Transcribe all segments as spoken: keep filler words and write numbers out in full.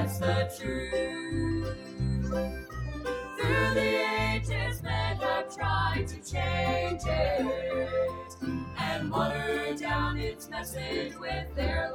That's the truth. Through the ages, men have tried to change it and water down its message with their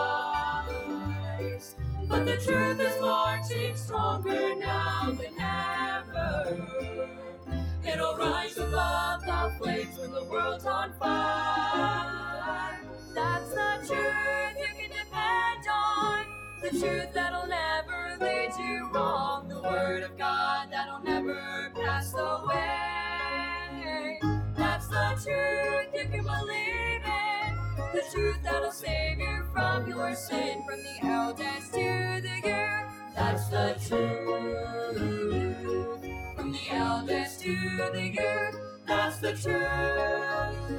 lies. But the truth is marching stronger now than ever. It'll rise above the flames when the world's on fire. That's the truth you can depend on. The truth that'll never lead you wrong. The word of God that'll never pass away. That's the truth you can believe in. The truth that'll save you from your sin. From the eldest to the youth. That's the truth. From the eldest to the youth. That's the truth.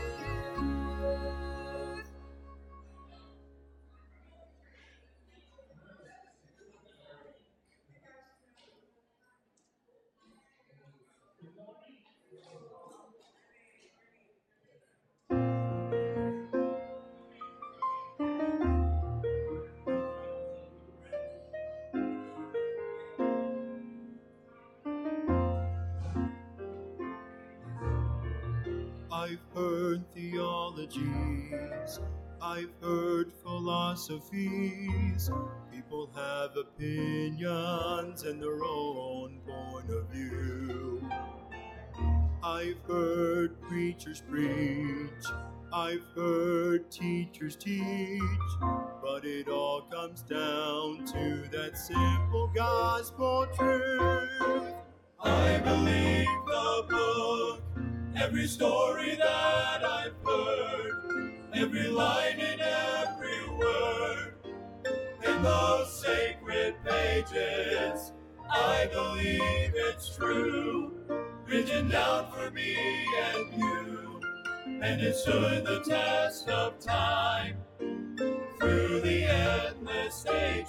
I've heard theologies, I've heard philosophies. People have opinions and their own point of view. I've heard preachers preach, I've heard teachers teach, but it all comes down to that simple gospel truth. I believe the book, every story that I've heard, every line and every word, in those sacred pages, I believe it's true, written down for me and you, and it stood the test of time, through the endless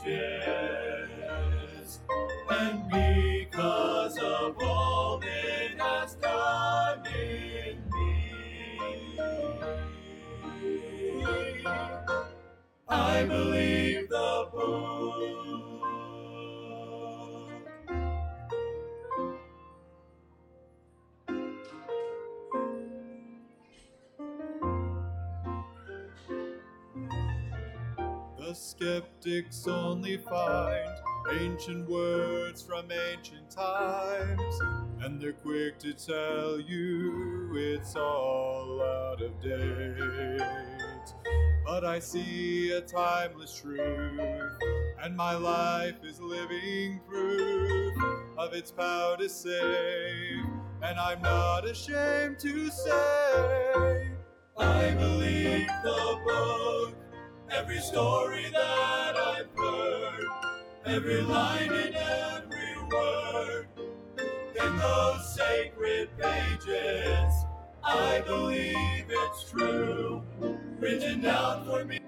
ages, and because of all it has done in me, I believe the book. The skeptics only find ancient words from ancient times, and they're quick to tell you it's all out of date. But I see a timeless truth, and my life is living proof of its power to save, and I'm not ashamed to say, I believe the book, every story that I've heard, every line and every word, in those sacred pages, I believe it's true, written down for me.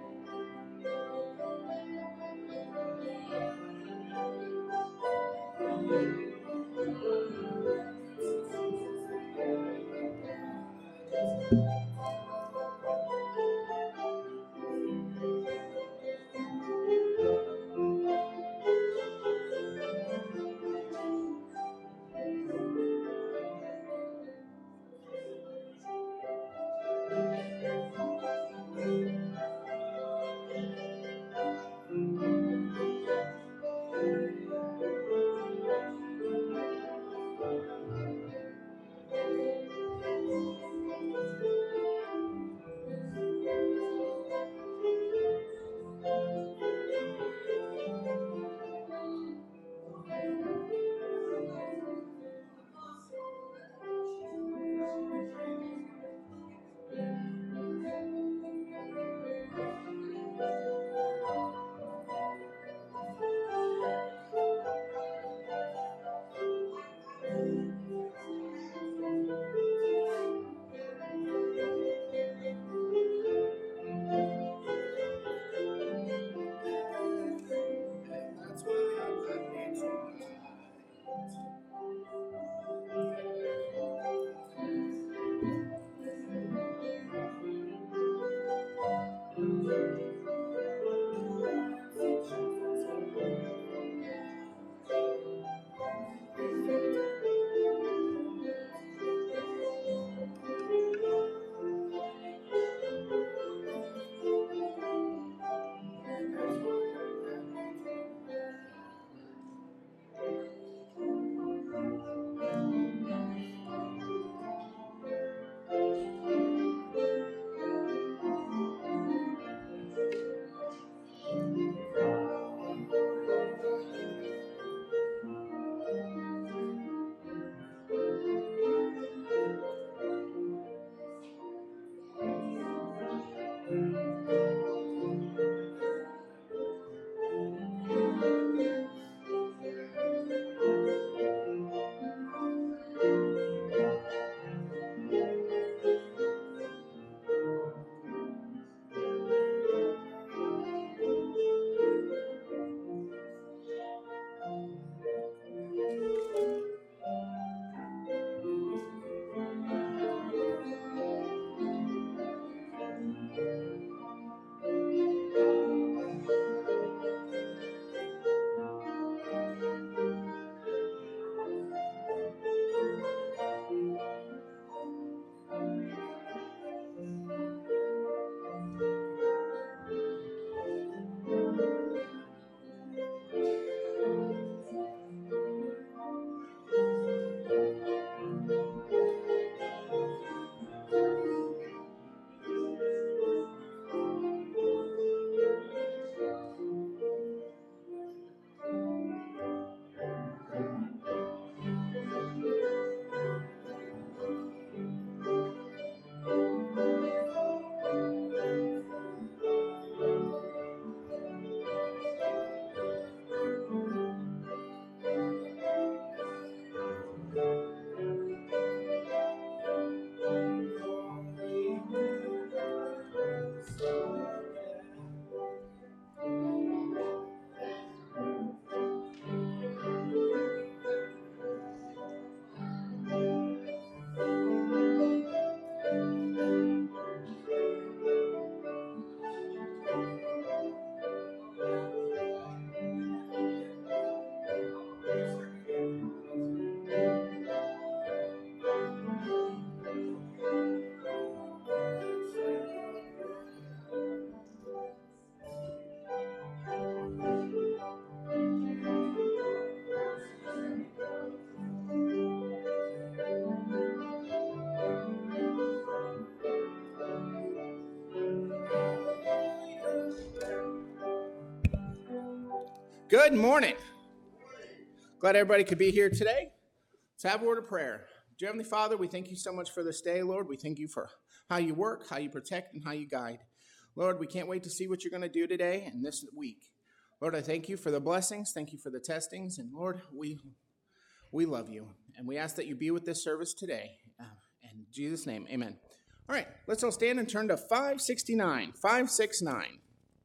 Good morning. Glad everybody could be here today. Let's have a word of prayer. Dear Heavenly Father, we thank you so much for this day, Lord. We thank you for how you work, how you protect, and how you guide. Lord, we can't wait to see what you're going to do today and this week. Lord, I thank you for the blessings. Thank you for the testings. And Lord, we we love you. And we ask that you be with this service today. Uh, in Jesus' name, amen. All right, let's all stand and turn to five sixty-nine. five sixty-nine.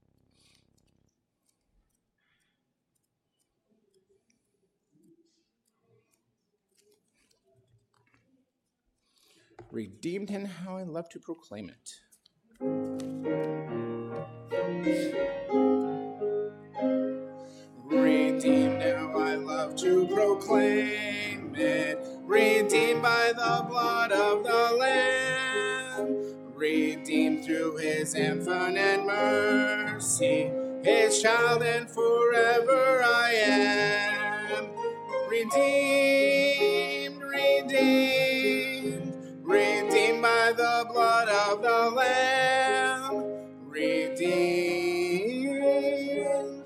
Redeemed and how I love to proclaim it. Redeemed how I love to proclaim it. Redeemed by the blood of the Lamb. Redeemed through his infinite mercy. His child and forever I am. Redeemed, redeemed. Redeemed by the blood of the Lamb. Redeemed,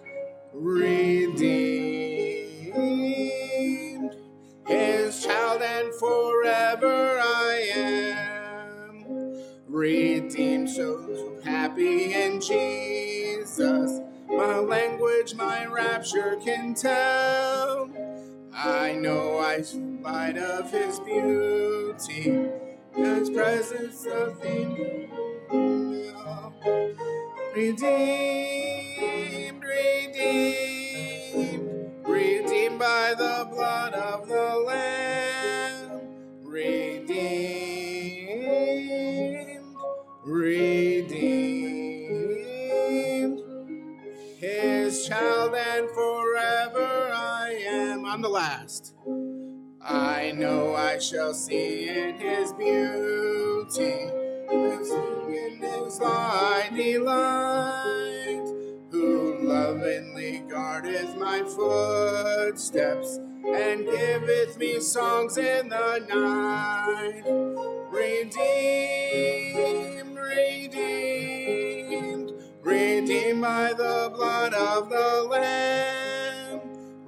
redeemed. His child and forever I am. Redeemed, so, so happy in Jesus. My language, my rapture can tell. I know I should light of his beauty. His presence nothing. Redeemed, redeemed, redeemed by the blood of the Lamb. Redeemed, redeemed. His child and forever I am. I'm the last. I know I shall see in his beauty, in his light delight, who lovingly guardeth my footsteps, and giveth me songs in the night. Redeemed, redeemed, redeemed by the blood of the Lamb.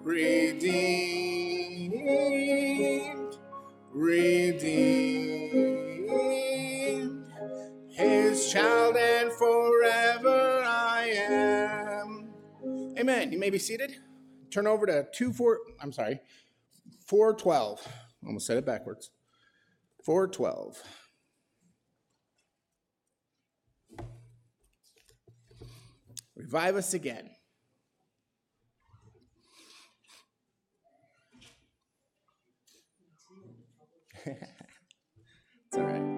Redeemed, redeemed, his child and forever I am. Amen. You may be seated. Turn over to two four. I'm sorry, four twelve. Almost said it backwards. four twelve. Revive us again. It's all right.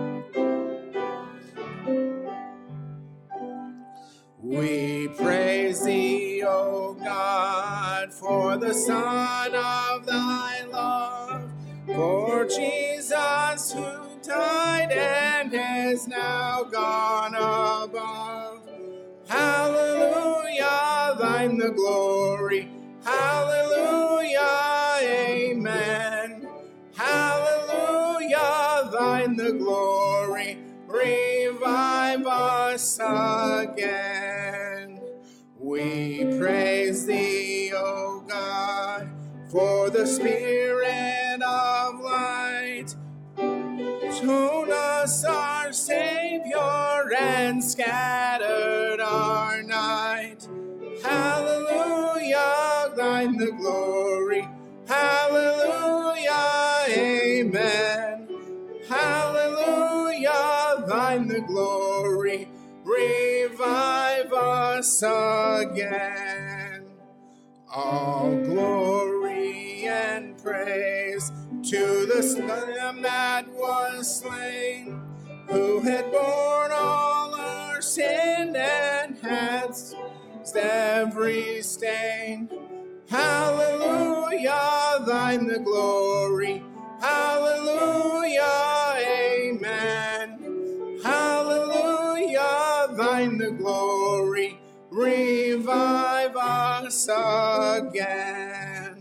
We praise thee, O God, for the Son of thy love, for Jesus who died and is now gone above. Hallelujah, thine the glory. Hallelujah, amen. Hallelujah, thine the glory. Revive us again. We praise thee, O God, for the Spirit of light. Shown us our Savior and scattered our night. Hallelujah, thine the glory. Hallelujah, amen. Hallelujah, thine the glory. Revive us again. All glory and praise to the Lamb that was slain, who had borne all our sin and had every stain. Hallelujah, thine the glory. Hallelujah, amen. Hallelujah, thine the glory. Revive us again.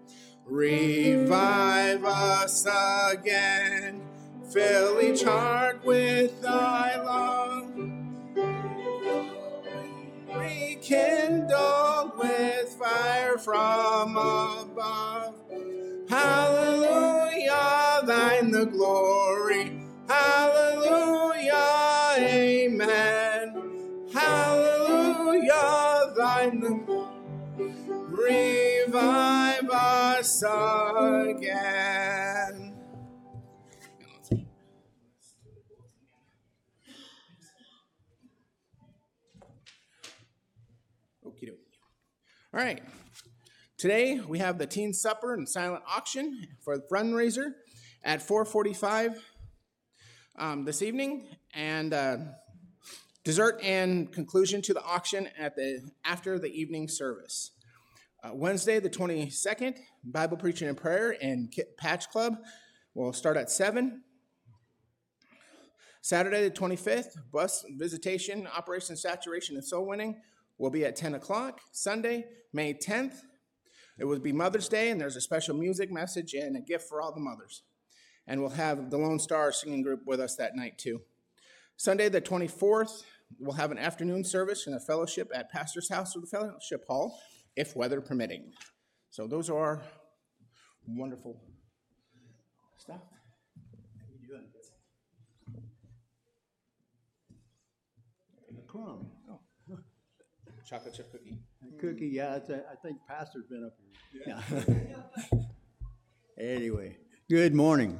Revive us again. Fill each heart with thy love. kindled with fire from above. Hallelujah, thine the glory. Hallelujah, amen. Hallelujah, thine the glory. Revive us again. Okie dokie. All right. Today we have the teen supper and silent auction for the fundraiser at four forty-five um, this evening, and uh, dessert and conclusion to the auction at the after the evening service. Uh, Wednesday, the twenty-second, Bible preaching and prayer and Patch Club will start at seven. Saturday, the twenty-fifth, bus visitation, Operation Saturation, and Soul Winning will be at ten o'clock. Sunday, May tenth, it will be Mother's Day, and there's a special music message and a gift for all the mothers. And we'll have the Lone Star singing group with us that night, too. Sunday, the twenty-fourth, we'll have an afternoon service and a fellowship at Pastor's House or the Fellowship Hall, if weather permitting. So those are our wonderful stuff. How you doing? A crumb. Oh. Chocolate chip cookie. A cookie, yeah, it's a, I think Pastor's been up here. Yeah. Anyway, good morning.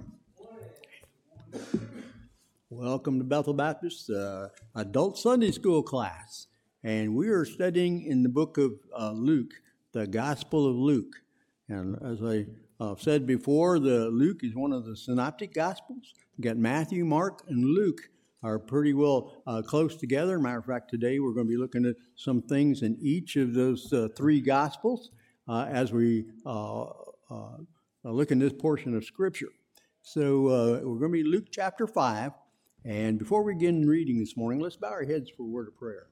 Welcome to Bethel Baptist uh, Adult Sunday School class. And we are studying in the book of uh, Luke, the Gospel of Luke. And as I uh, said before, the Luke is one of the synoptic Gospels. You got Matthew, Mark, and Luke are pretty well uh, close together. Matter of fact, today we're going to be looking at some things in each of those uh, three Gospels uh, as we uh, uh, look in this portion of Scripture. So uh, we're going to be Luke chapter five. And before we begin reading this morning, let's bow our heads for a word of prayer.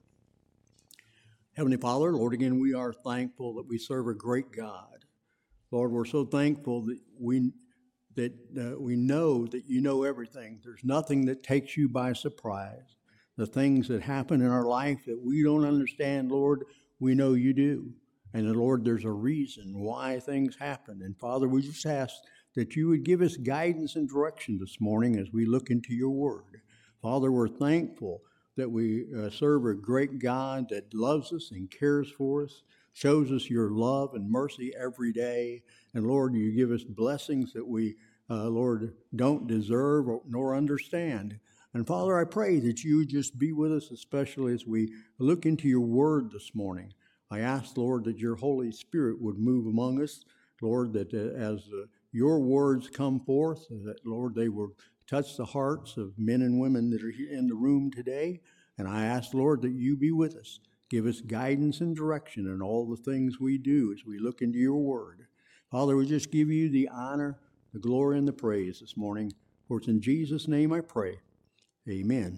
Heavenly Father, Lord, again, we are thankful that we serve a great God. Lord, we're so thankful that we that uh, we know that you know everything. There's nothing that takes you by surprise. The things that happen in our life that we don't understand, Lord, we know you do. And Lord, there's a reason why things happen. And Father, we just ask that you would give us guidance and direction this morning as we look into your word. Father, we're thankful that we uh, serve a great God that loves us and cares for us, shows us your love and mercy every day. And Lord, you give us blessings that we, uh, Lord, don't deserve or, nor understand. And Father, I pray that you would just be with us, especially as we look into your word this morning. I ask, Lord, that your Holy Spirit would move among us. Lord, that uh, as uh, your words come forth, that, Lord, they will touch the hearts of men and women that are here in the room today. And I ask, Lord, that you be with us. Give us guidance and direction in all the things we do as we look into your word. Father, we just give you the honor, the glory, and the praise this morning. For it's in Jesus' name I pray. Amen.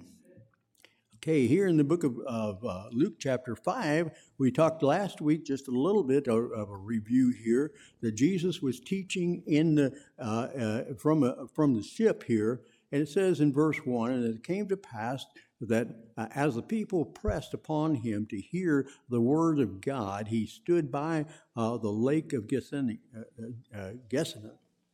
Okay, here in the book of, of uh, Luke chapter five, we talked last week just a little bit of, of a review here that Jesus was teaching in the uh, uh, from a, from the ship here, and it says in verse one, and it came to pass that uh, as the people pressed upon him to hear the word of God, he stood by uh, the lake of Gethsemane. Uh, uh, Gethsemane.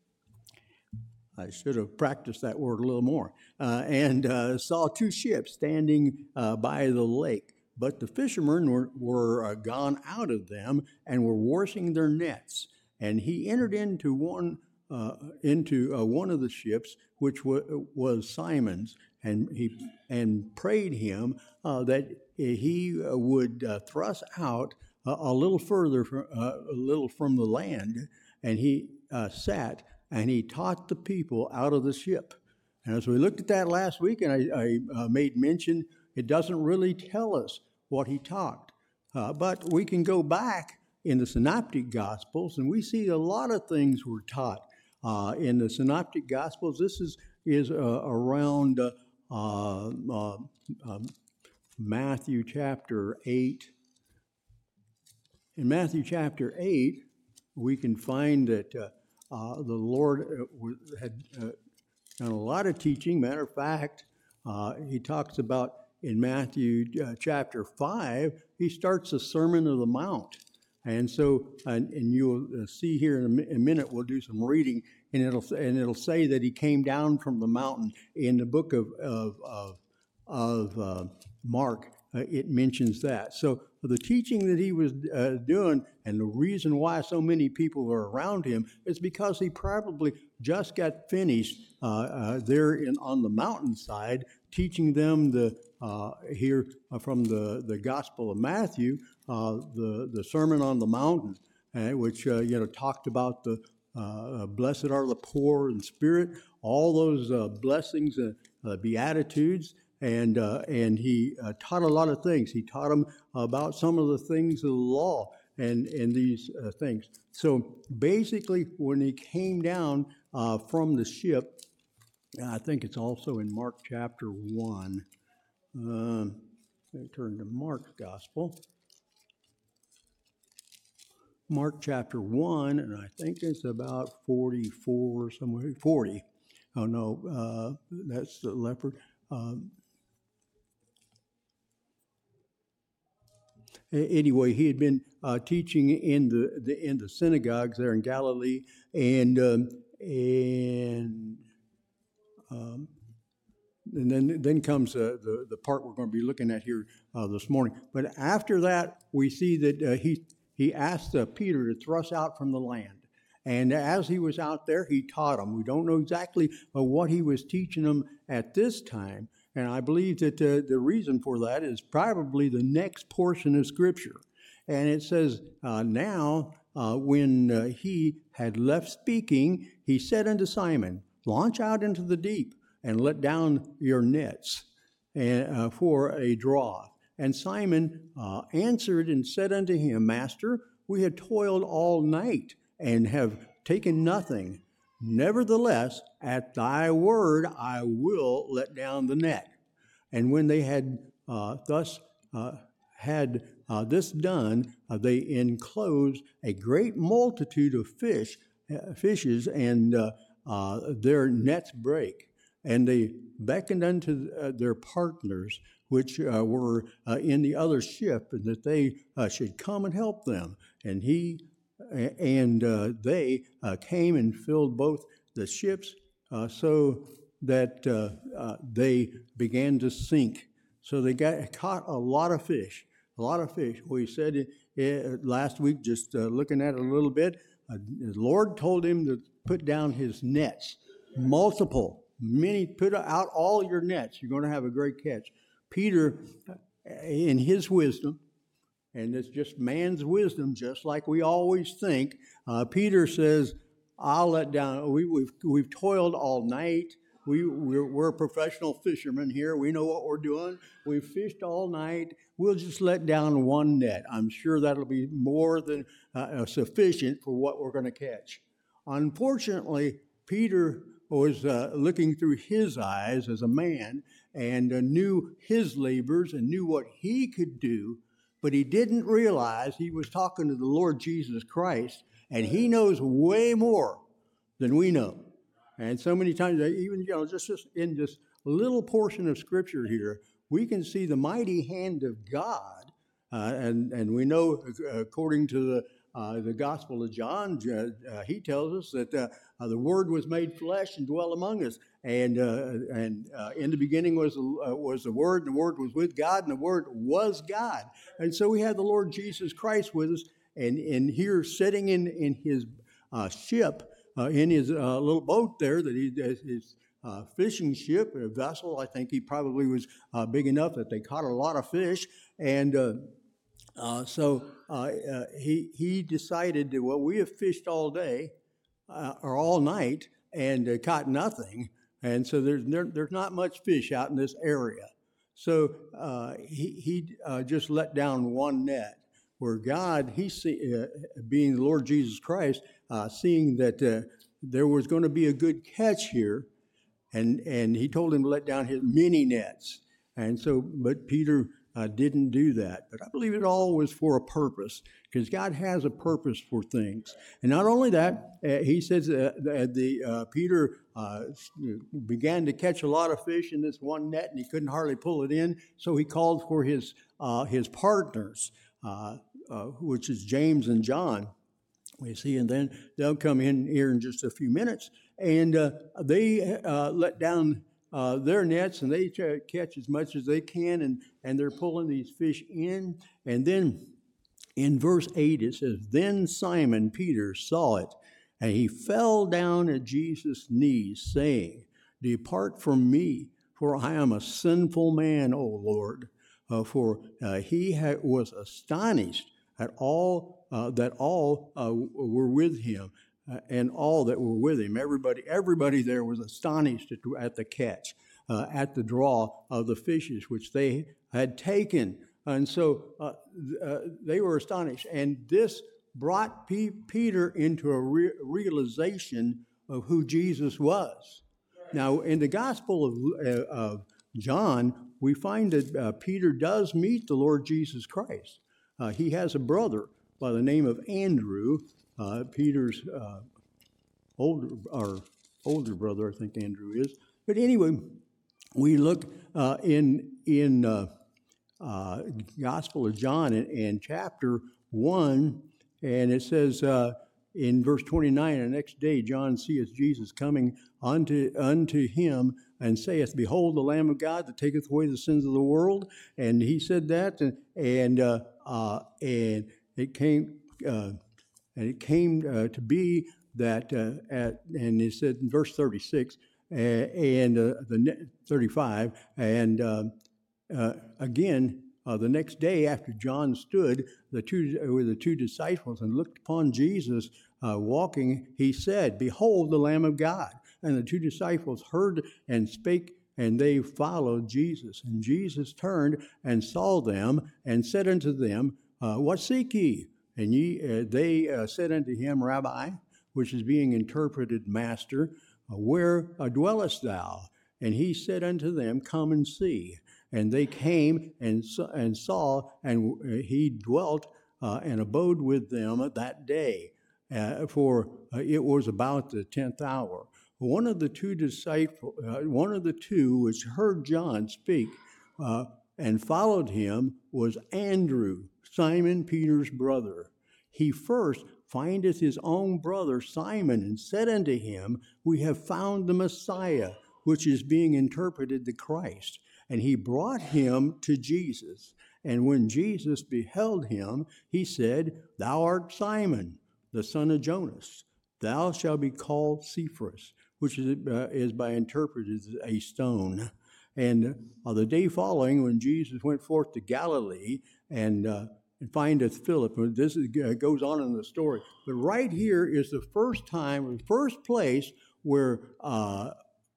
I should have practiced that word a little more. Uh, and uh, saw two ships standing uh, by the lake. But the fishermen were, were uh, gone out of them and were washing their nets. And he entered into one uh, into uh, one of the ships, which w- was Simon's, and he and prayed him uh, that he uh, would uh, thrust out uh, a little further, from, uh, a little from the land. And he uh, sat. And he taught the people out of the ship. And as we looked at that last week, and I, I uh, made mention, it doesn't really tell us what he taught. Uh, but we can go back in the Synoptic Gospels, and we see a lot of things were taught uh, in the Synoptic Gospels. This is, is uh, around uh, uh, uh, um, Matthew chapter eight. In Matthew chapter eight, we can find that uh, Uh, the Lord uh, had uh, done a lot of teaching. Matter of fact, uh, he talks about in Matthew uh, chapter five, he starts the Sermon of the Mount. And so, and, and you'll uh, see here in a, mi- a minute, we'll do some reading, and it'll and it'll say that he came down from the mountain. In the book of of of, of uh, Mark, uh, it mentions that. So the teaching that he was uh, doing, and the reason why so many people were around him, is because he probably just got finished uh, uh, there in on the mountainside, teaching them the uh, here uh, from the the Gospel of Matthew. Uh, the the Sermon on the Mountain, uh, which uh, you know talked about the uh, blessed are the poor in spirit, all those uh, blessings, and uh, beatitudes, and uh, and he uh, taught a lot of things. He taught them about some of the things of the law and and these uh, things. So basically, when he came down uh, from the ship, I think it's also in Mark chapter one. Um, let me turn to Mark's Gospel. Mark chapter one, and I think it's about forty-four or somewhere, forty. Oh, no, uh, that's the leopard. Um, anyway, he had been uh, teaching in the, the in the synagogues there in Galilee, and um, and um, and then then comes uh, the the part we're going to be looking at here uh, this morning. But after that, we see that uh, he. He asked uh, Peter to thrust out from the land. And as he was out there, he taught them. We don't know exactly uh, what he was teaching them at this time. And I believe that uh, the reason for that is probably the next portion of Scripture. And it says, uh, now, uh, when uh, he had left speaking, he said unto Simon, launch out into the deep and let down your nets and, uh, for a draw. And Simon uh, answered and said unto him, Master, we have toiled all night and have taken nothing. Nevertheless, at thy word I will let down the net. And when they had uh, thus uh, had uh, this done, uh, they enclosed a great multitude of fish, uh, fishes, and uh, uh, their nets brake. And they beckoned unto uh, their partners, which uh, were uh, in the other ship, and that they uh, should come and help them. And he and uh, they uh, came and filled both the ships, uh, so that uh, uh, they began to sink. So they got caught a lot of fish, a lot of fish. We said it, it, last week, just uh, looking at it a little bit, uh, the Lord told him to put down his nets, multiple, many, put out all your nets. You're going to have a great catch. Peter, in his wisdom, and it's just man's wisdom, just like we always think, uh, Peter says, I'll let down, we, we've, we've toiled all night. We, we're, we're professional fishermen here. We know what we're doing. We've fished all night. We'll just let down one net. I'm sure that'll be more than uh, sufficient for what we're going to catch. Unfortunately, Peter was uh, looking through his eyes as a man and uh, knew his labors and knew what he could do, but he didn't realize he was talking to the Lord Jesus Christ, and he knows way more than we know. And so many times, even, you know, just, just in this little portion of Scripture here, we can see the mighty hand of God, uh, and, and we know, according to the Uh, the Gospel of John, uh, he tells us that uh, uh, the Word was made flesh and dwelt among us. And uh, and uh, in the beginning was uh, was the Word, and the Word was with God, and the Word was God. And so we have the Lord Jesus Christ with us, and, and here sitting in, in his uh, ship, uh, in his uh, little boat there, that he his uh, fishing ship, a vessel. I think he probably was uh, big enough that they caught a lot of fish. And uh, uh, so uh, uh, he he decided that, well, we have fished all day uh, or all night and uh, caught nothing. And so there's there, there's not much fish out in this area. So uh, he he uh, just let down one net, where God, he see, uh, being the Lord Jesus Christ, uh, seeing that uh, there was going to be a good catch here, and and he told him to let down his many nets. And so, but Peter uh, didn't do that. But I believe it all was for a purpose, because God has a purpose for things. And not only that, uh, he says uh, the uh, Peter uh, began to catch a lot of fish in this one net, and he couldn't hardly pull it in. So he called for his uh, his partners, uh, uh, which is James and John. We see, and then they'll come in here in just a few minutes, and uh, they uh, let down uh, their nets, and they try to catch as much as they can, and, and they're pulling these fish in. And then in verse eight, it says, "Then Simon Peter saw it, and he fell down at Jesus' knees, saying, 'Depart from me, for I am a sinful man, O Lord.' Uh, for uh, he ha- was astonished at all uh, that all uh, were with him, uh, and all that were with him. Everybody, everybody there was astonished at, at the catch, uh, at the draw of the fishes which they had taken, and so uh, uh, they were astonished. And this brought P- Peter into a re- realization of who Jesus was. Now, in the Gospel of, uh, of John, we find that uh, Peter does meet the Lord Jesus Christ. Uh, he has a brother by the name of Andrew, uh, Peter's uh, older or older brother, I think Andrew is. But anyway, we look uh, in in uh, uh, Gospel of John in, in chapter one, and it says uh, in verse twenty-nine, "The next day John seeth Jesus coming unto unto him, and saith, Behold, the Lamb of God that taketh away the sins of the world." And he said that, and and uh, uh, and it came uh, and it came uh, to be that uh, at and it said in verse thirty-six uh, and uh, the thirty-five, and uh, uh, again uh, the next day after John stood the two with the two disciples and looked upon Jesus uh, walking, he said, "Behold, the Lamb of God." And the two disciples heard and spake, and they followed Jesus. And Jesus turned and saw them, and said unto them, uh, What seek ye? And ye, uh, they uh, said unto him, Rabbi, which is being interpreted, Master, uh, where uh, dwellest thou? And he said unto them, Come and see. And they came and, and saw, and he dwelt uh, and abode with them that day, uh, for uh, it was about the tenth hour. One of the two disciples, uh, one of the two which heard John speak uh, and followed him was Andrew, Simon Peter's brother. He first findeth his own brother Simon, and said unto him, We have found the Messiah, which is being interpreted the Christ. And he brought him to Jesus. And when Jesus beheld him, he said, Thou art Simon, the son of Jonas. Thou shalt be called Cephas, which is, uh, is by interpreted a stone. And uh, the day following, when Jesus went forth to Galilee and, uh, and findeth Philip, this is, uh, goes on in the story. But right here is the first time, the first place where uh,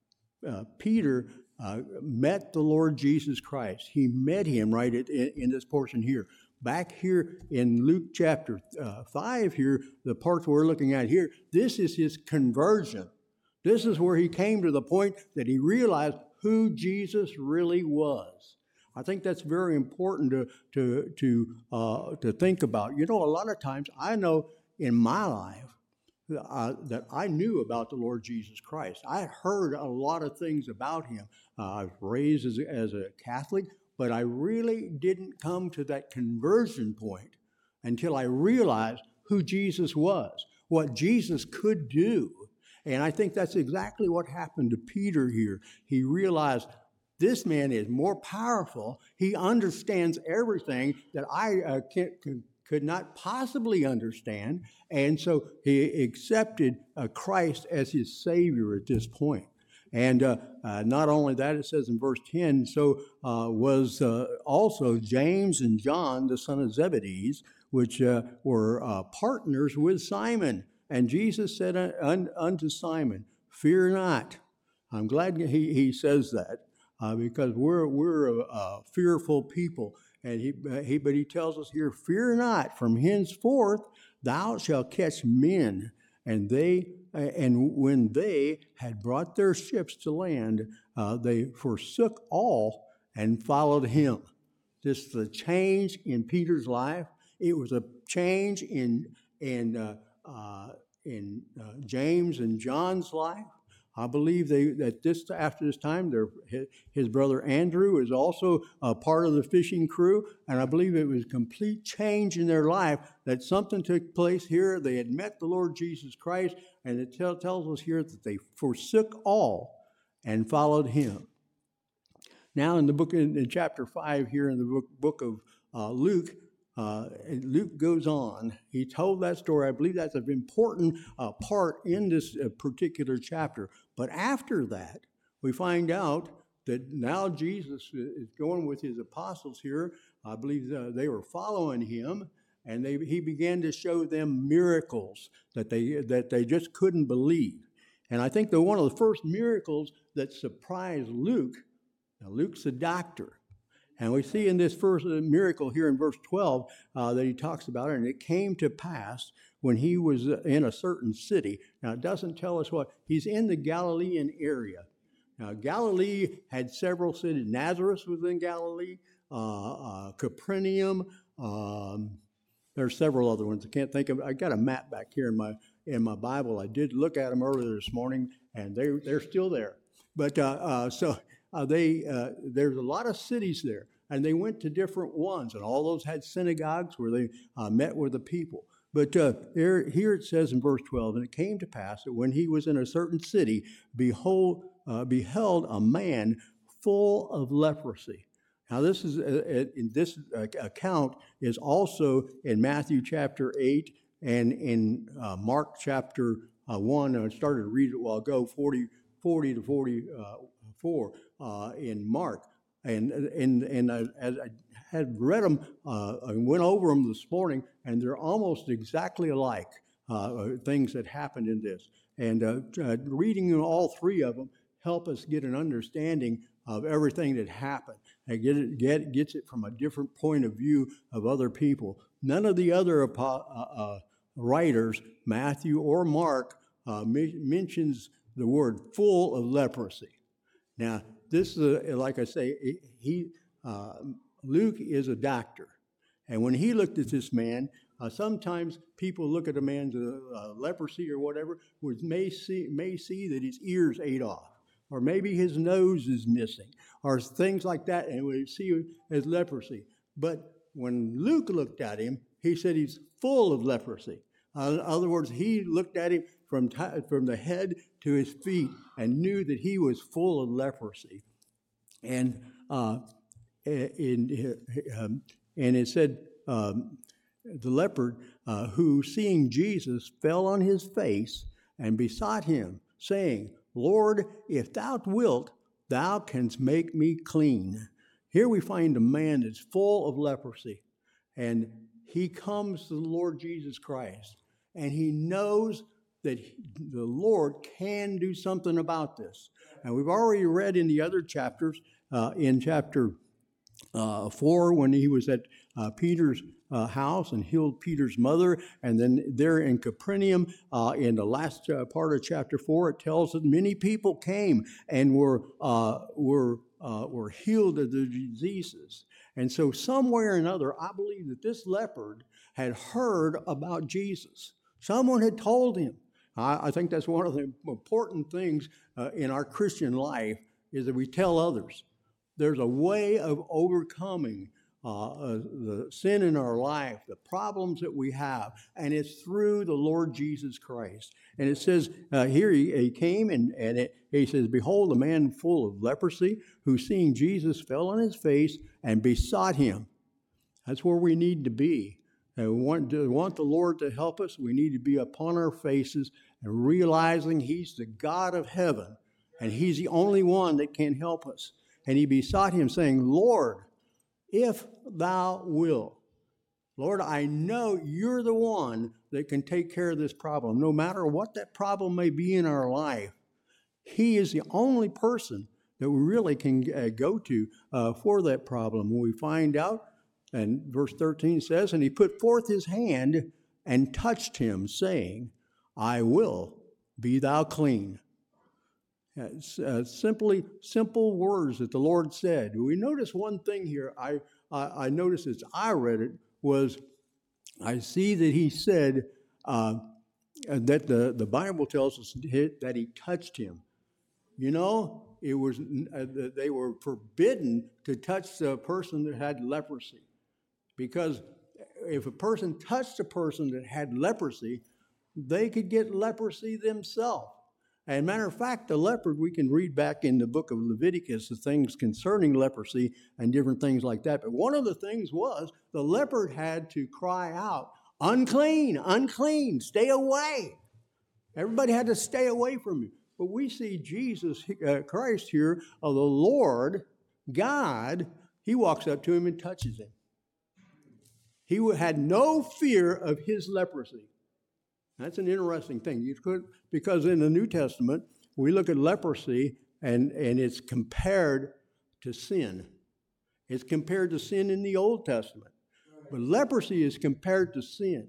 uh, Peter uh, met the Lord Jesus Christ. He met him right at, in, in this portion here. Back here in Luke chapter uh, five here, the part we're looking at here, this is his conversion. This is where he came to the point that he realized who Jesus really was. I think that's very important to to to uh, to think about. You know, a lot of times I know in my life uh, that I knew about the Lord Jesus Christ. I heard a lot of things about him. Uh, I was raised as a, as a Catholic, but I really didn't come to that conversion point until I realized who Jesus was, what Jesus could do. And I think that's exactly what happened to Peter here. He realized this man is more powerful. He understands everything that I uh, can't, could not possibly understand. And so he accepted uh, Christ as his Savior at this point. And uh, uh, not only that, it says in verse ten, so uh, was uh, also James and John, the son of Zebedee, which uh, were uh, partners with Simon. And Jesus said un, unto Simon, Fear not. I'm glad he, he says that uh, because we're we're a, a fearful people. And he, he but he tells us here, Fear not, from henceforth thou shalt catch men. And they and when they had brought their ships to land, uh, they forsook all and followed him. This the change in Peter's life. It was a change in in uh, uh, in uh, James and John's life. I believe they that this after this time, their his, his brother Andrew is also a part of the fishing crew, and I believe it was a complete change in their life. That something took place here. They had met the Lord Jesus Christ, and it tell, tells us here that they forsook all and followed Him. Now, in the book in, in chapter five here in the book book of uh, Luke. Uh, Luke goes on. He told that story. I believe that's an important uh, part in this uh, particular chapter. But after that, we find out that now Jesus is going with his apostles here. I believe uh, they were following him, and they, he began to show them miracles that they that they just couldn't believe. And I think that one of the first miracles that surprised Luke. Now, Luke's a doctor. And we see in this first miracle here in verse twelve uh, that he talks about it, and it came to pass when he was in a certain city. Now, it doesn't tell us what. He's in the Galilean area. Now, Galilee had several cities. Nazareth was in Galilee, uh, uh, Capernaum. Um, there's several other ones. I can't think of. I got a map back here in my in my Bible. I did look at them earlier this morning, and they they're still there. But uh, uh, so. Uh, they uh, there's a lot of cities there, and they went to different ones, and all those had synagogues where they uh, met with the people. But uh, there, here it says in verse twelve, and it came to pass that when he was in a certain city, behold, uh, beheld a man full of leprosy. Now, this is uh, in this uh, account is also in Matthew chapter eight and in uh, Mark chapter uh, one. I started to read it a while ago, forty, forty to forty-four. Uh, in Mark, and and and I, as I had read them, uh, I went over them this morning, and they're almost exactly alike uh, things that happened in this. And uh, uh, reading all three of them help us get an understanding of everything that happened. And get it get gets it from a different point of view of other people. None of the other uh, uh, writers, Matthew or Mark, uh, me- mentions the word full of leprosy. Now. This is, a, like I say, he uh, Luke is a doctor. And when he looked at this man, uh, sometimes people look at a man's uh, leprosy or whatever, which may see, may see that his ears ate off, or maybe his nose is missing, or things like that, and we see it as leprosy. But when Luke looked at him, he said he's full of leprosy. Uh, in other words, he looked at him from t- from the head to his feet and knew that he was full of leprosy. And uh, in, um, and it said um, the leopard uh, who, seeing Jesus, fell on his face and besought him, saying, Lord, if thou wilt, thou canst make me clean. Here we find a man that's full of leprosy, and he comes to the Lord Jesus Christ, and he knows that the Lord can do something about this. And we've already read in the other chapters, uh, in chapter uh, four, when he was at uh, Peter's uh, house and healed Peter's mother, and then there in Capernaum, uh, in the last uh, part of chapter four, it tells that many people came and were uh, were uh, were healed of their diseases. And so somewhere or another, I believe that this leopard had heard about Jesus. Someone had told him. I, I think that's one of the important things uh, in our Christian life is that we tell others. There's a way of overcoming uh, uh, the sin in our life, the problems that we have, and it's through the Lord Jesus Christ. And it says uh, here he, he came and, and it, he says, behold, a man full of leprosy who seeing Jesus fell on his face and besought him. That's where we need to be. And we want, to, want the Lord to help us. We need to be upon our faces and realizing he's the God of heaven and he's the only one that can help us. And he besought him saying, Lord, if thou wilt, Lord, I know you're the one that can take care of this problem. No matter what that problem may be in our life, he is the only person that we really can uh, go to uh, for that problem. When we find out, and verse thirteen says, and he put forth his hand and touched him, saying, I will be thou clean. Uh, simply, simple words that the Lord said. We notice one thing here. I I, I noticed as I read it was, I see that he said uh, that the, the Bible tells us that he touched him. You know, it was uh, they were forbidden to touch the person that had leprosy, because if a person touched a person that had leprosy, they could get leprosy themselves. And matter of fact, the leopard, we can read back in the book of Leviticus the things concerning leprosy and different things like that. But one of the things was the leopard had to cry out, unclean, unclean, stay away. Everybody had to stay away from him. But we see Jesus uh, Christ here, uh, the Lord, God, he walks up to him and touches him. He had no fear of his leprosy. That's an interesting thing. You could, because in the New Testament, we look at leprosy and, and it's compared to sin. It's compared to sin in the Old Testament. But leprosy is compared to sin.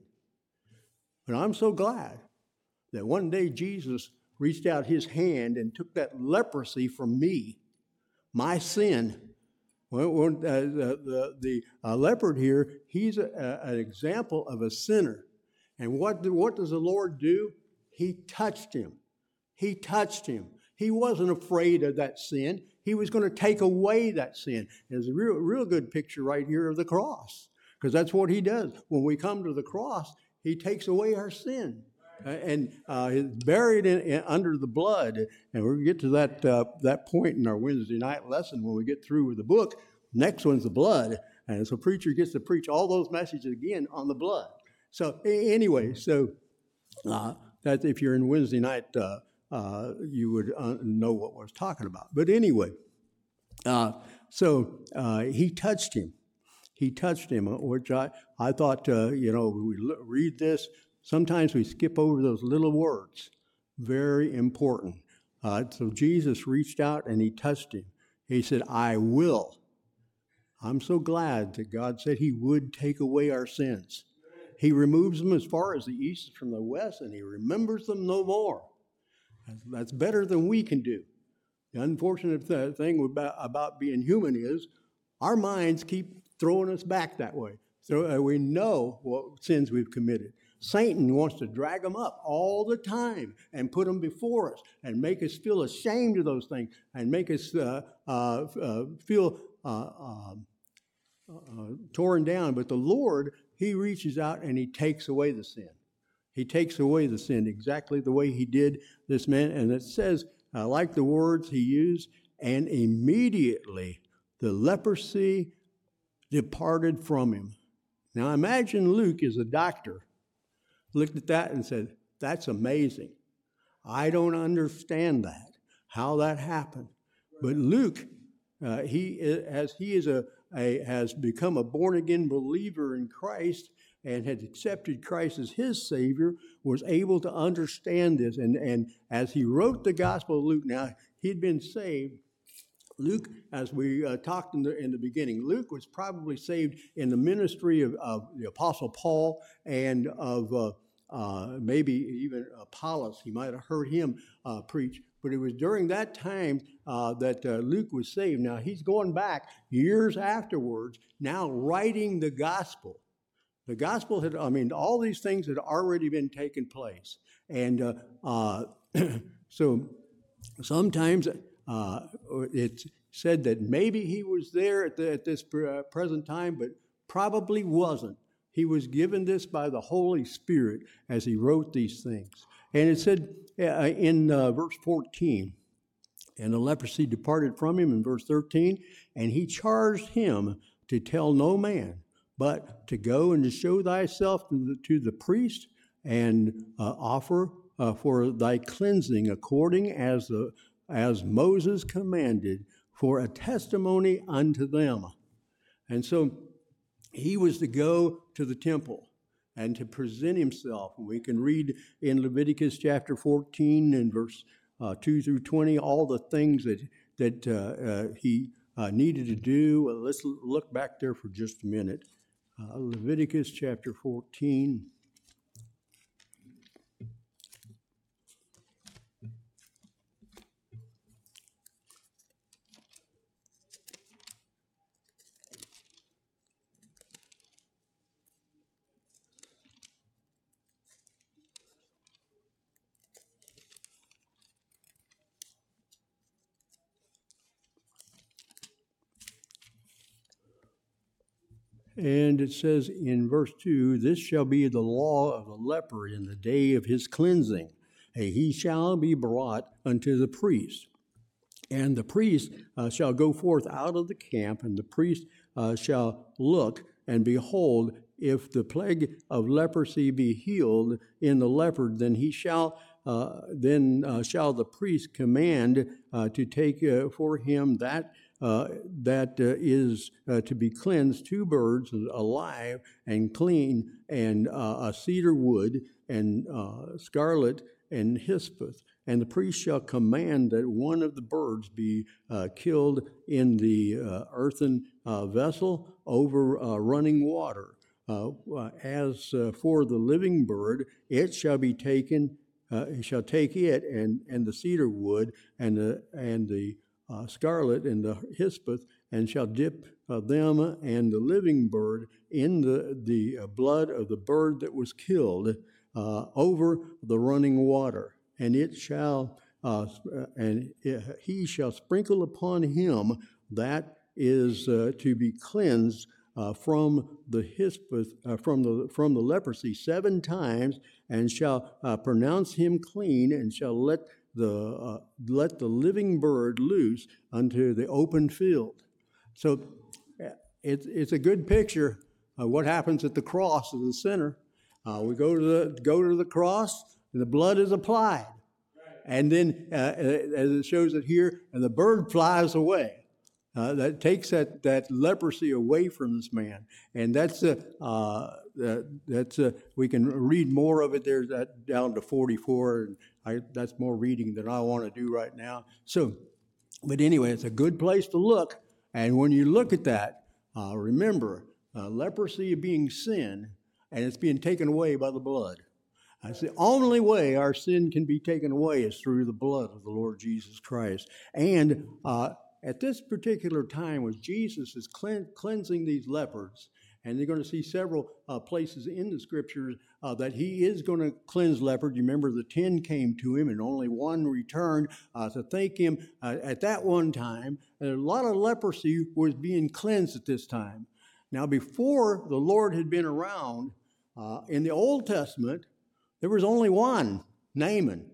And I'm so glad that one day Jesus reached out his hand and took that leprosy from me, my sin. Well, uh, the the, the uh, leopard here, he's a, a, an example of a sinner. And what, do, what does the Lord do? He touched him. He touched him. He wasn't afraid of that sin. He was going to take away that sin. There's a real, real good picture right here of the cross, because that's what he does. When we come to the cross, he takes away our sin. Uh, and uh, it's buried in, in, under the blood. And we're going to get to that, uh, that point in our Wednesday night lesson when we get through with the book. Next one's the blood. And so preacher gets to preach all those messages again on the blood. So anyway, so uh, that if you're in Wednesday night, uh, uh, you would uh, know what I was talking about. But anyway, uh, so uh, he touched him. He touched him, which I, I thought, uh, you know, we read this. Sometimes we skip over those little words. Very important. Uh, so Jesus reached out and he touched him. He said, I will. I'm so glad that God said he would take away our sins. He removes them as far as the east is from the west, and he remembers them no more. That's better than we can do. The unfortunate th- thing about, about being human is our minds keep throwing us back that way. So uh, we know what sins we've committed. Satan wants to drag them up all the time and put them before us and make us feel ashamed of those things and make us uh, uh, uh, feel uh, uh, uh, torn down. But the Lord, he reaches out and he takes away the sin. He takes away the sin exactly the way he did this man. And it says, I like the words he used, and immediately the leprosy departed from him. Now imagine Luke is a doctor, looked at that and said, that's amazing. I don't understand that, how that happened. But Luke, uh, he as he is a, a has become a born-again believer in Christ and had accepted Christ as his Savior, was able to understand this. And, and as he wrote the Gospel of Luke, now he'd been saved. Luke, as we uh, talked in the in the beginning, Luke was probably saved in the ministry of, of the Apostle Paul and of uh, uh, maybe even Apollos. He might have heard him uh, preach. But it was during that time uh, that uh, Luke was saved. Now, he's going back years afterwards, now writing the gospel. The gospel had, I mean, all these things had already been taking place. And uh, uh, so sometimes uh, it's said that maybe he was there at, the, at this uh, present time, but probably wasn't. He was given this by the Holy Spirit as he wrote these things. And it said uh, in uh, verse fourteen, and the leprosy departed from him in verse thirteen, and he charged him to tell no man, but to go and to show thyself to the, to the priest and uh, offer uh, for thy cleansing according as the as Moses commanded, for a testimony unto them. And so he was to go to the temple and to present himself. We can read in Leviticus chapter fourteen and verse uh, two through twenty all the things that that uh, uh, he uh, needed to do. Well, let's look back there for just a minute. Uh, Leviticus chapter fourteen. And it says in verse two, this shall be the law of the leper in the day of his cleansing. Hey, he shall be brought unto the priest. And the priest uh, shall go forth out of the camp, and the priest uh, shall look, and behold, if the plague of leprosy be healed in the leopard, then he shall uh, then uh, shall the priest command uh, to take uh, for him that uh, that uh, is uh, to be cleansed two birds alive and clean, and uh, a cedar wood and uh, scarlet and hyssop. And the priest shall command that one of the birds be uh, killed in the uh, earthen uh, vessel over uh, running water. Uh, as uh, for the living bird, it shall be taken. Uh, he shall take it and, and the cedar wood and the and the uh, scarlet and the hyssop, and shall dip uh, them and the living bird in the the uh, blood of the bird that was killed uh, over the running water. And it shall, uh, and it, he shall sprinkle upon him that is uh, to be cleansed uh, from the hyssop, uh, from the from the leprosy seven times, and shall uh, pronounce him clean, and shall let the uh, let the living bird loose unto the open field. So it's it's a good picture of what happens at the cross of the sinner. Uh, we go to the go to the cross. The blood is applied. And then, uh, as it shows it here, and the bird flies away. Uh, that takes that, that leprosy away from this man. And that's, uh, uh, that's uh, we can read more of it there that down to forty-four. And I, that's more reading than I want to do right now. So, but anyway, it's a good place to look. And when you look at that, uh, remember, uh, leprosy being sin, and it's being taken away by the blood. That's the only way our sin can be taken away is through the blood of the Lord Jesus Christ. And uh, at this particular time, when Jesus is clean, cleansing these lepers, and you're going to see several uh, places in the Scriptures uh, that he is going to cleanse lepers. You remember the ten came to him, and only one returned uh, to thank him uh, at that one time. And a lot of leprosy was being cleansed at this time. Now, before the Lord had been around, uh, in the Old Testament, there was only one, Naaman,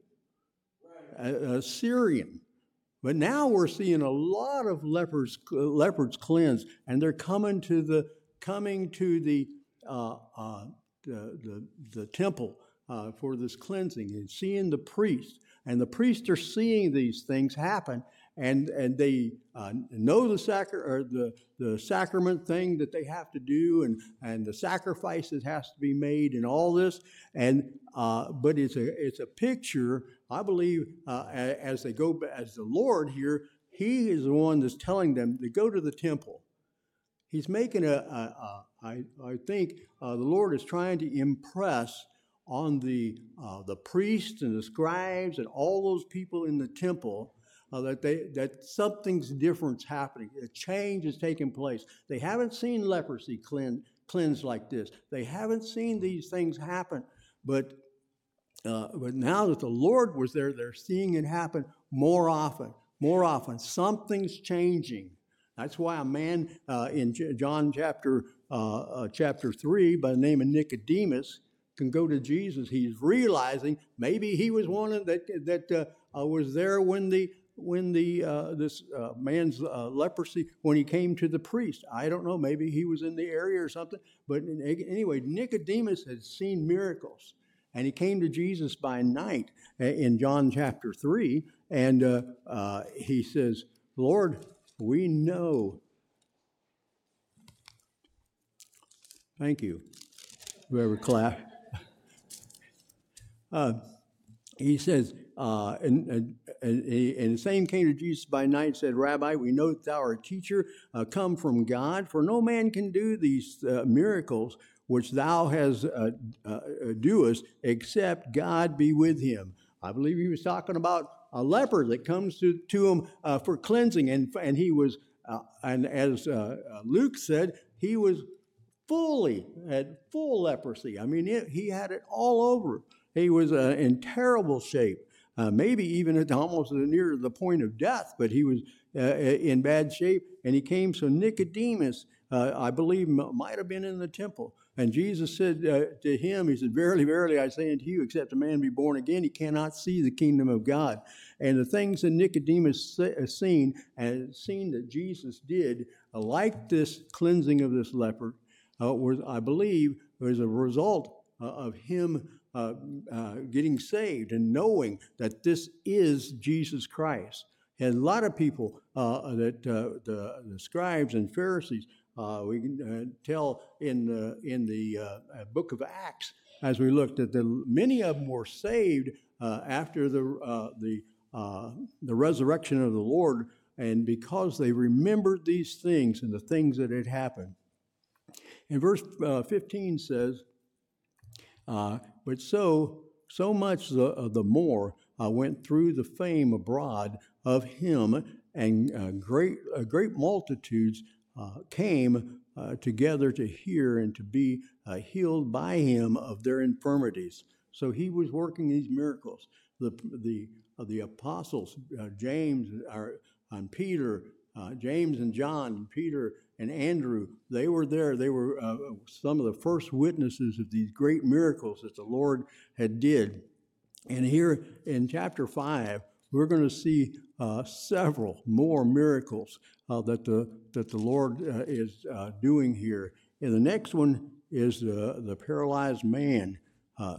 a, a Syrian. But now we're seeing a lot of lepers, leopards cleansed, and they're coming to the coming to the uh, uh, the, the, the temple uh, for this cleansing, and seeing the priest. And the priests are seeing these things happen, and and they uh, know the sacra- or the the sacrament thing that they have to do, and and the sacrifice that has to be made, and all this. And uh, but it's a it's a picture, I believe, uh, as they go as the Lord here, He is the one that's telling them to go to the temple. He's making a, a, a I I think uh, the Lord is trying to impress on the uh, the priests and the scribes and all those people in the temple uh, that they that something's different's happening. A change is taking place. They haven't seen leprosy clean, cleansed like this. They haven't seen these things happen. But uh, but now that the Lord was there, they're seeing it happen more often, more often. Something's changing. That's why a man uh, in John chapter uh, uh, chapter three by the name of Nicodemus can go to Jesus. He's realizing maybe he was one of that that uh, uh, was there when the when the uh, this uh, man's uh, leprosy when he came to the priest. I don't know. Maybe he was in the area or something. But anyway, Nicodemus had seen miracles, and he came to Jesus by night in John chapter three, and uh, uh, he says, "Lord, we know." Thank you. Whoever clapped. Uh, he says, uh, and, and, and the same came to Jesus by night and said, "Rabbi, we know that thou art a teacher uh, come from God, for no man can do these uh, miracles which thou hast uh, uh, doest, except God be with him." I believe he was talking about a leper that comes to, to him uh, for cleansing, and and he was, uh, and as uh, Luke said, he was fully, had full leprosy. I mean, it, he had it all over. He was uh, in terrible shape, uh, maybe even at almost near the point of death, but he was uh, in bad shape. And he came, so Nicodemus uh, I believe, m- might have been in the temple. And Jesus said uh, to him, he said, verily, verily, I say unto you, except a man be born again, he cannot see the kingdom of God. And the things that Nicodemus has seen, and seen that Jesus did, uh, like this cleansing of this leper, uh, was, I believe, was a result uh, of him uh, uh, getting saved and knowing that this is Jesus Christ. And a lot of people uh, that uh, the, the scribes and Pharisees, uh, we can uh, tell in the in the uh, book of Acts, as we looked at the many of them were saved uh, after the uh, the uh, the resurrection of the Lord, and because they remembered these things and the things that had happened. And verse uh, fifteen says, uh, "But so so much the uh, the more uh, went through the fame abroad of him, and uh, great uh, great multitudes uh, came uh, together to hear and to be uh, healed by him of their infirmities." So he was working these miracles. The the uh, the apostles, uh, James or, and Peter, uh, James and John, and Peter and Andrew, they were there. They were uh, some of the first witnesses of these great miracles that the Lord had did. And here in chapter five, we're going to see uh, several more miracles uh, that the that the Lord uh, is uh, doing here. And the next one is the the paralyzed man, uh,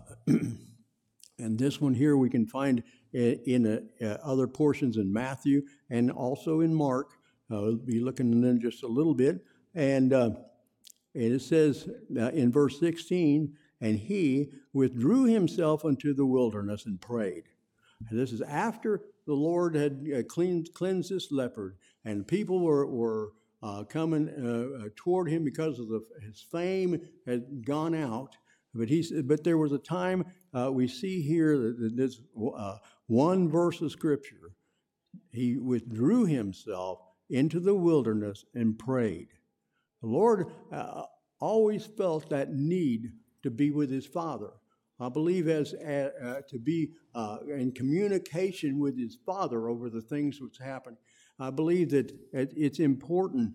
and this one here we can find in, in uh, uh, other portions in Matthew and also in Mark. Uh, we'll be looking at them just a little bit, and uh, and it says uh, in verse sixteen, "And he withdrew himself into the wilderness and prayed." And this is after the Lord had uh, cleansed, cleansed this leper, and people were, were uh, coming uh, toward him because of the, his fame had gone out. But he, but there was a time uh, we see here that this uh, one verse of Scripture, he withdrew himself into the wilderness and prayed. The Lord uh, always felt that need to be with his Father. I believe as uh, uh, to be uh, in communication with his Father over the things which happen. I believe that it's important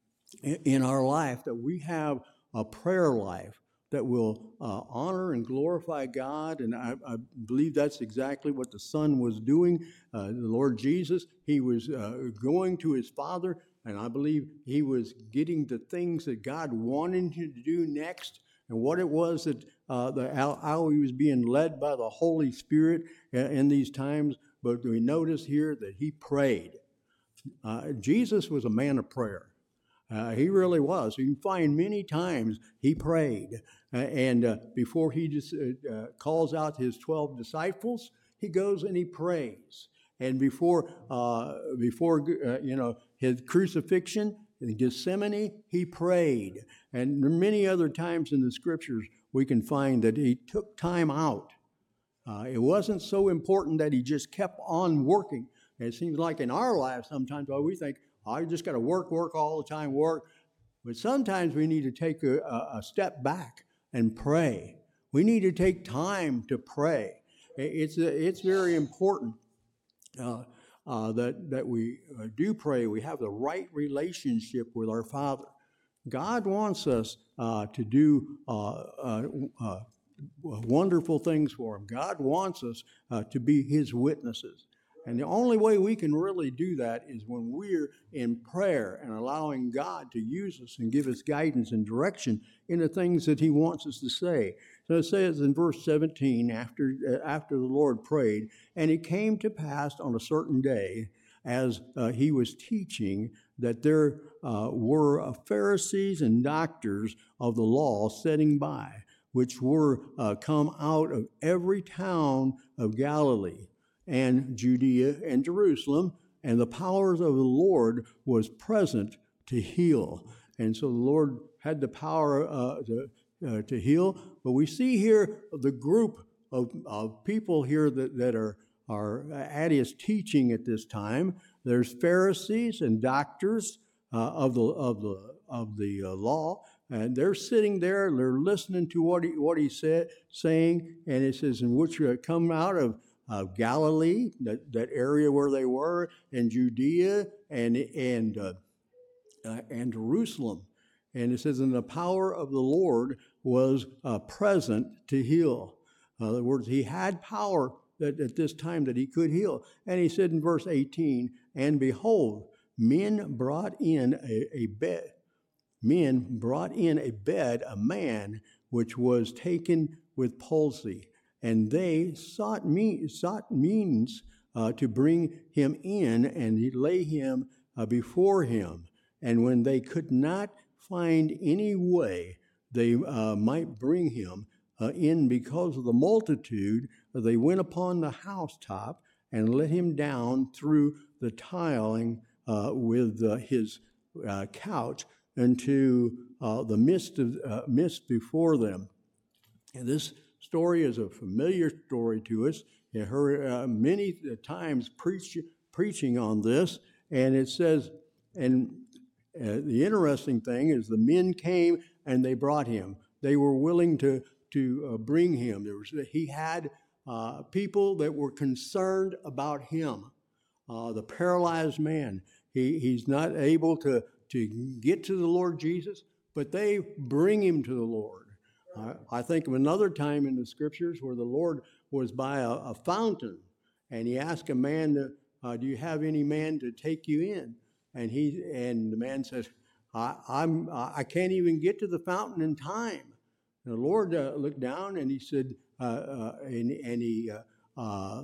in our life that we have a prayer life that will uh, honor and glorify God, and I, I believe that's exactly what the Son was doing. Uh, the Lord Jesus, he was uh, going to his Father, and I believe he was getting the things that God wanted him to do next. And what it was that uh, the, how, how he was being led by the Holy Spirit in these times. But we notice here that he prayed. Uh, Jesus was a man of prayer. Uh, he really was. You can find many times he prayed. Uh, and uh, before he just uh, uh, calls out his twelve disciples, he goes and he prays. And before, uh, before uh, you know, his crucifixion, in Gethsemane, he prayed. And many other times in the Scriptures, we can find that he took time out. Uh, it wasn't so important that he just kept on working. It seems like in our lives sometimes, well, we think, oh, I just got to work, work all the time, work. But sometimes we need to take a, a step back and pray. We need to take time to pray. It's, it's very important. Uh, Uh, that, that we uh, do pray, we have the right relationship with our Father. God wants us uh, to do uh, uh, uh, wonderful things for him. God wants us uh, to be his witnesses. And the only way we can really do that is when we're in prayer and allowing God to use us and give us guidance and direction in the things that he wants us to say. So it says in verse seventeen, after, uh, after the Lord prayed, "And it came to pass on a certain day, as uh, he was teaching, that there uh, were uh, Pharisees and doctors of the law sitting by, which were uh, come out of every town of Galilee, and Judea and Jerusalem, and the powers of the Lord was present to heal." And so the Lord had the power uh, to, uh, to heal. But we see here the group of, of people here that, that are, are at his teaching at this time. There's Pharisees and doctors uh, of the of the of the uh, law, and they're sitting there. They're listening to what he what he said, saying, and it says, "In which you come out of uh, Galilee, that, that area where they were, and Judea, and and uh, uh, and Jerusalem." And it says, and the power of the Lord was uh, present to heal. In other words, he had power that at this time that he could heal. And he said in verse eighteen, and behold, men brought in a, a bed, men brought in a bed, a man which was taken with palsy. And they sought me, sought means uh, to bring him in and lay him uh, before him. And when they could not find any way they uh, might bring him uh, in because of the multitude, they went upon the housetop and let him down through the tiling uh, with uh, his uh, couch into uh, the midst of uh, midst before them. And this story is a familiar story to us. I heard uh, many times preach, preaching on this, and it says, and uh, the interesting thing is the men came and they brought him. They were willing to to uh, bring him. There was he had uh, people that were concerned about him. Uh, the paralyzed man, he he's not able to to get to the Lord Jesus, but they bring him to the Lord. I think of another time in the scriptures where the Lord was by a, a fountain, and he asked a man, to, uh, "Do you have any man to take you in?" And he and the man says, I, "I'm I can't even get to the fountain in time." And the Lord uh, looked down and he said, uh, uh, and, and he uh, uh,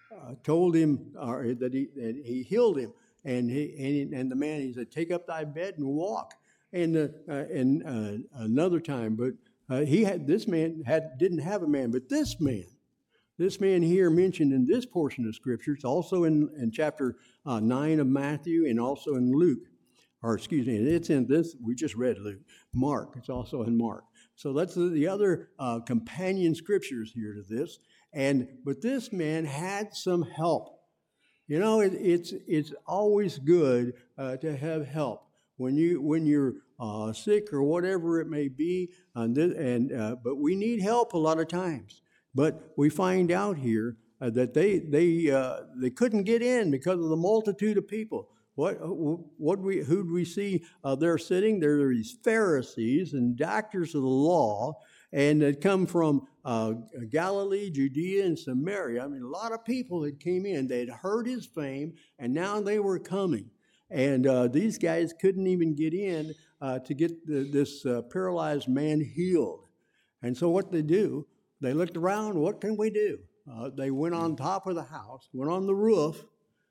told him uh, that he that he healed him, and he and, and the man he said, "Take up thy bed and walk." And uh, uh, and uh, another time, but. Uh, he had this man had didn't have a man, but this man, this man here mentioned in this portion of scriptures, also in, in chapter uh, nine of Matthew, and also in Luke, or excuse me, it's in this we just read Luke, Mark. It's also in Mark. So that's the, the other uh, companion scriptures here to this. And but this man had some help. You know, it, it's it's always good uh, to have help. When you when you're uh, sick or whatever it may be, and, th- and uh, but we need help a lot of times. But we find out here uh, that they they uh, they couldn't get in because of the multitude of people. What what we who do we see uh, there sitting? There are these Pharisees and doctors of the law, and that come from uh, Galilee, Judea, and Samaria. I mean, a lot of people that came in. They'd heard his fame, and now they were coming. And uh, these guys couldn't even get in uh, to get the, this uh, paralyzed man healed. And so what they do, they looked around, what can we do? Uh, they went on top of the house, went on the roof,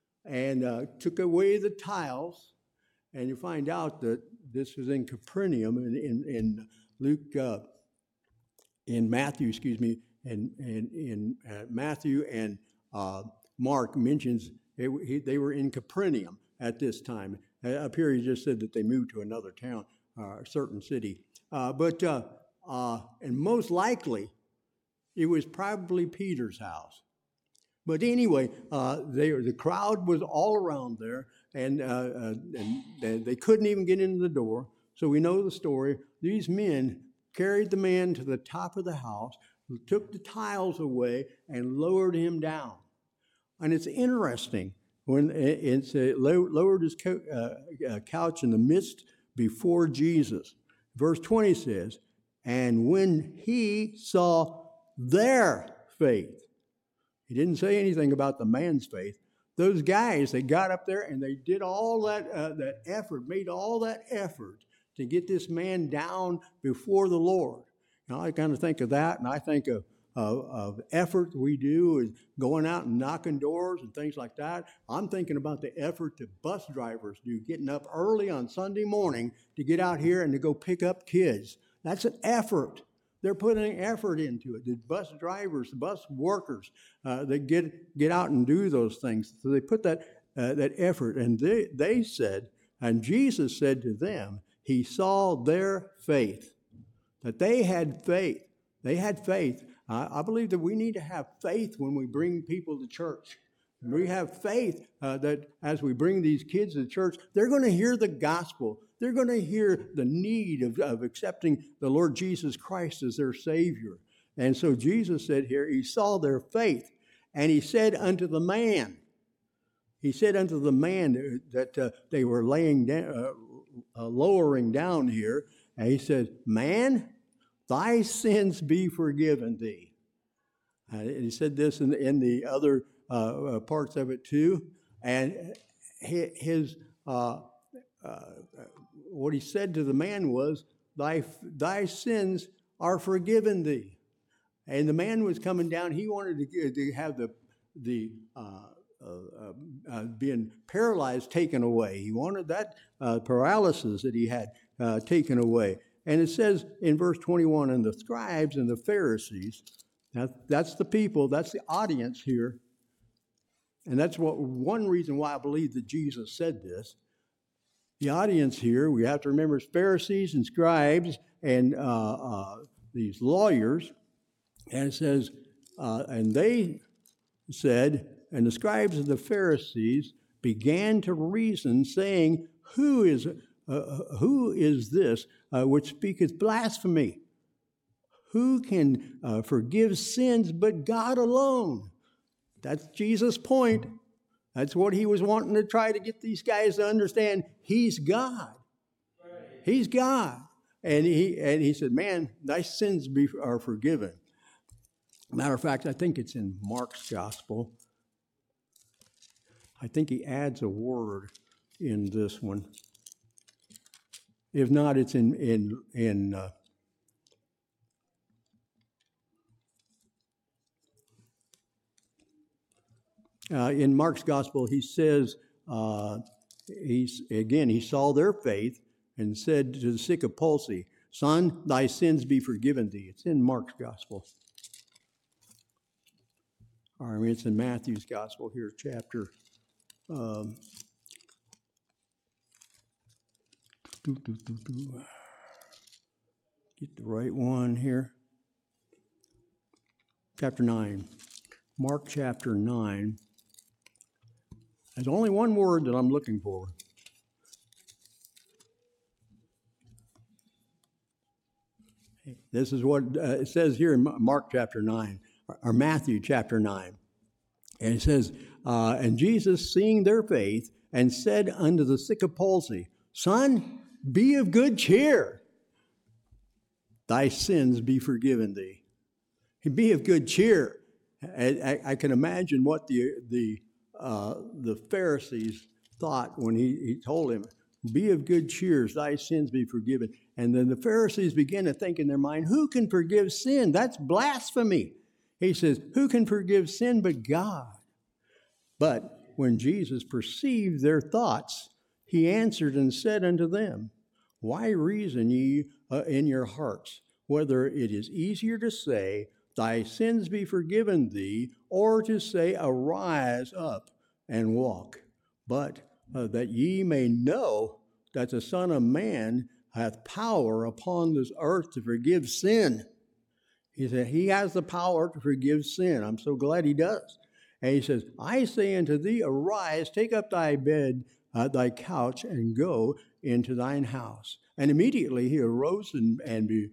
and uh, took away the tiles. And you find out that this was in Capernaum, in, in, in Luke, uh, in Matthew, excuse me, and in, in, in uh, Matthew and uh, Mark mentions it, he, they were in Capernaum at this time. Uh, up here, he just said that they moved to another town, uh, a certain city. Uh, but, uh, uh, and most likely, it was probably Peter's house. But anyway, uh, they, the crowd was all around there, and, uh, uh, and they, they couldn't even get into the door. So we know the story. These men carried the man to the top of the house, took the tiles away, and lowered him down. And it's interesting. When it's uh, lowered his co- uh, couch in the midst before Jesus. Verse twenty says, and when he saw their faith, he didn't say anything about the man's faith. Those guys, they got up there and they did all that uh, that effort, made all that effort to get this man down before the Lord. Now I kind of think of that, and I think of Of, of effort we do is going out and knocking doors and things like that. I'm thinking about the effort that bus drivers do, getting up early on Sunday morning to get out here and to go pick up kids. That's an effort. They're putting effort into it. The bus drivers, the bus workers, uh, they get get out and do those things. So they put that uh, that effort. And they, they said, and Jesus said to them, he saw their faith, that they had faith. They had faith. I believe that we need to have faith when we bring people to church. We have faith uh, that as we bring these kids to church, they're going to hear the gospel. They're going to hear the need of, of accepting the Lord Jesus Christ as their Savior. And so Jesus said here, he saw their faith, and he said unto the man, he said unto the man that uh, they were laying down, uh, uh, lowering down here, and he says, man, thy sins be forgiven thee. Uh, and he said this in, in the other uh, uh, parts of it too. And his uh, uh, what he said to the man was, thy, thy sins are forgiven thee. And the man was coming down. He wanted to, to have the, the uh, uh, uh, being paralyzed taken away. He wanted that uh, paralysis that he had uh, taken away. And it says in verse twenty-one, and the scribes and the Pharisees, now that's the people, that's the audience here. And that's what one reason why I believe that Jesus said this. The audience here, we have to remember, is Pharisees and scribes and uh, uh, these lawyers. And it says, uh, and they said, and the scribes and the Pharisees began to reason, saying, Who is uh, who is this uh, which speaketh blasphemy? Who can uh, forgive sins but God alone? That's Jesus' point. That's what he was wanting to try to get these guys to understand. He's God. He's God. And he and he said, man, thy sins be, are forgiven. Matter of fact, I think it's in Mark's gospel. I think he adds a word in this one. If not, it's in in in uh, uh, in Mark's gospel. He says, uh, he's again, he saw their faith and said to the sick of palsy, "Son, thy sins be forgiven thee." It's in Mark's gospel. I mean, it's in Matthew's gospel here, chapter. Um, doo, doo, doo, doo. Get the right one here. Chapter nine. Mark chapter nine. There's only one word that I'm looking for. This is what uh, it says here in Mark chapter nine, or Matthew chapter nine. And it says, uh, and Jesus, seeing their faith, and said unto the sick of palsy, Son, be of good cheer. Thy sins be forgiven thee. Be of good cheer. I, I, I can imagine what the the uh, the Pharisees thought when he, he told him, be of good cheer, thy sins be forgiven. And then the Pharisees began to think in their mind, who can forgive sin? That's blasphemy. He says, who can forgive sin but God? But when Jesus perceived their thoughts, he answered and said unto them, why reason ye uh, in your hearts, whether it is easier to say, thy sins be forgiven thee, or to say, arise up and walk? But uh, that ye may know that the Son of Man hath power upon this earth to forgive sin. He said, he has the power to forgive sin. I'm so glad he does. And he says, I say unto thee, arise, take up thy bed, uh, thy couch, and go into thine house. And immediately he arose and, and be,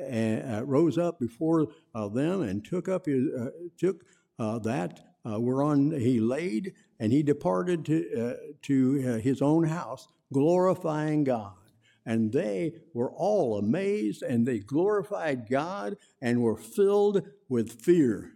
uh, rose up before uh, them and took up his, uh, took uh, that uh, whereon he laid, and he departed to, uh, to uh, his own house, glorifying God. And they were all amazed, and they glorified God and were filled with fear.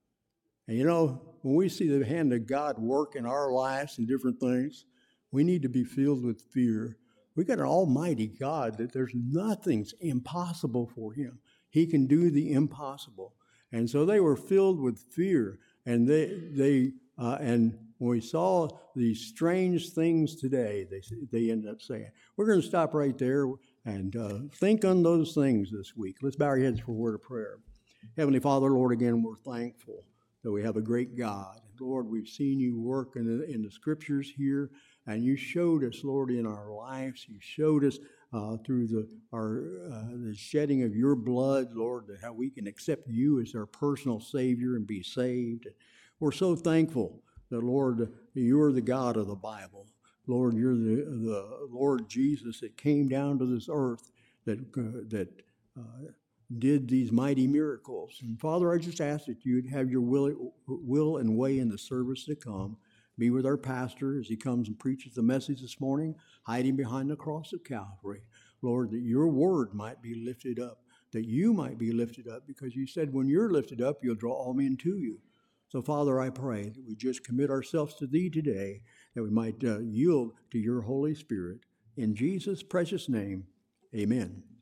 And you know, when we see the hand of God work in our lives and different things, we need to be filled with fear. We got an almighty God that there's nothing's impossible for him. He can do the impossible. And so they were filled with fear. And they, they uh, and when we saw these strange things today, they they ended up saying, we're going to stop right there and uh, think on those things this week. Let's bow our heads for a word of prayer. Heavenly Father, Lord, again, we're thankful that we have a great God. Lord, we've seen you work in the, in the scriptures here, and you showed us, Lord, in our lives. You showed us uh, through the our uh, the shedding of your blood, Lord, that how we can accept you as our personal Savior and be saved. We're so thankful that, Lord, you're the God of the Bible. Lord, you're the, the Lord Jesus that came down to this earth that uh, that uh, did these mighty miracles. And Father, I just ask that you'd have your will, will and way in the service to come. Be with our pastor as he comes and preaches the message this morning. Hide him behind the cross of Calvary. Lord, that your word might be lifted up, that you might be lifted up, because you said when you're lifted up, you'll draw all men to you. So, Father, I pray that we just commit ourselves to thee today, that we might uh, yield to your Holy Spirit. In Jesus' precious name, amen.